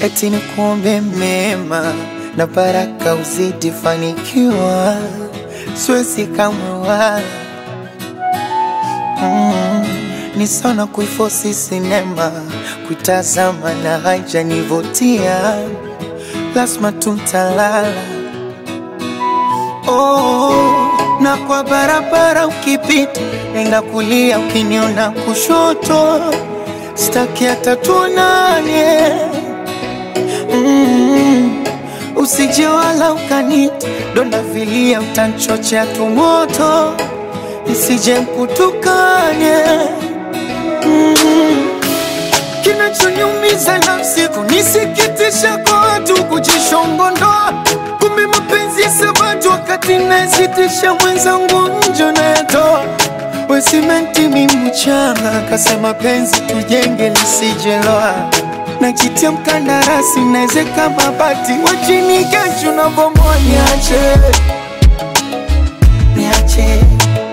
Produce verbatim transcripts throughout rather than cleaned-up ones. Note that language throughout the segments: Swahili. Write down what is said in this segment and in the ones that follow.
eti nikuombe mema na baraka uzidi fanikiwa, siwezi kamwe wala mm, ni sana kuifosi sinema, kuitazama na haijanivutia, lazima tutalala. Oh, na kwa barabara ukipita, nenda kulia ukiniona kushoto, sitaki hata tuonane. Mm, usije wala ukanita, donda vilia utanchochea tumoto, nisije mkutukane. Mm, kinachoniumiza nafsi kunisikitisha kwa watu kujishongondoa, kumbe mapenzi ya sabatu wakati nasitisha mwenzangu njo na yatoa. We simenti mimi mchanga, kasema penzi tujenge lisijeloa, najitia mkandarasi naezeka mabati, wachini kesho na bomoa. Niache, niache,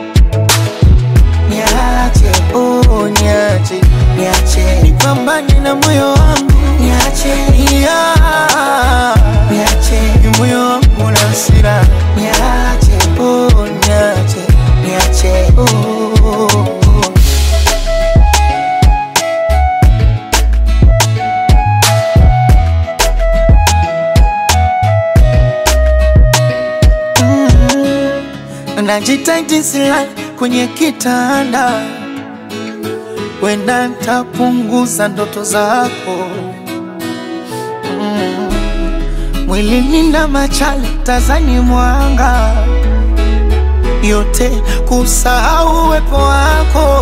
niache, oh niache, niache, nipambane na moyo wangu. Niache, niache, ni moyo wangu na hasira. Niache, oh niache, niache, oh. Najitahidi silali kwenye kitanda, wenda nitapunguza ndoto zako. mm. Mwili nina machale tazani mwanga, yote kusahau uwepo wako.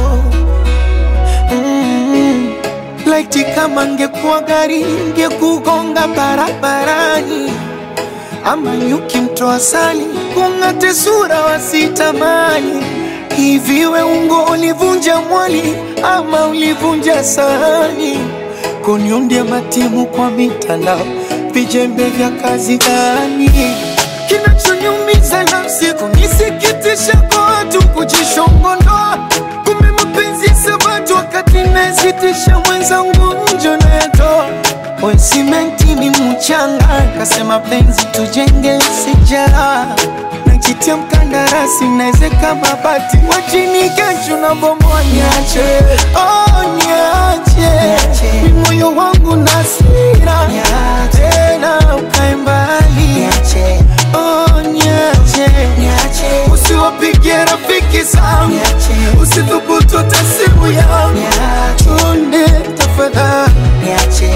mm. Laiti kama ngekuwa gari ngekugonga barabarani, ama nyuki mtoa sali kung'ate sura wasitamani. Hivi we ungo ulivunja mwali ama ulivunja sahani, kuniundia matimu kwa mitandao, vijembe vya kazi gani? Kinachoniumiza nafsi kunisikitisha kwa watu kujishongondoa, kumbe mapenzi ya sabatu wakati nasitisha mwenzangu njo na yatoa. We simenti ni mchanga, kasema penzi tujenge sijala, najitia mkandarasi naezeka mabati, wachini kesho na bomoa. Niache, oh niache, ni moyo wangu na hasira, tena ukae mbali. Niache, oh niache, niache, usiwapigie rafiki zangu, usithubutu hata simu yangu, chonde tafadhali. Niache,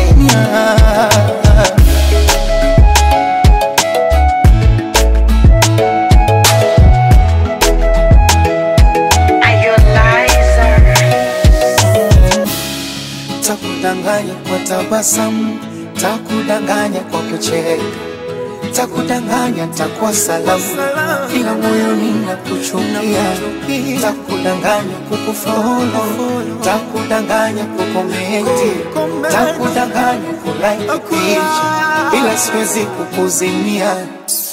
takudanganya kwa tabasamu, takudanganya kwa kucheka, takudanganya takuwa salamu, ila moyoni nakuchukia. Takudanganya kukufollow, takudanganya kukomenti, takudanganya kulike picha, ila siwezi kukuzimia.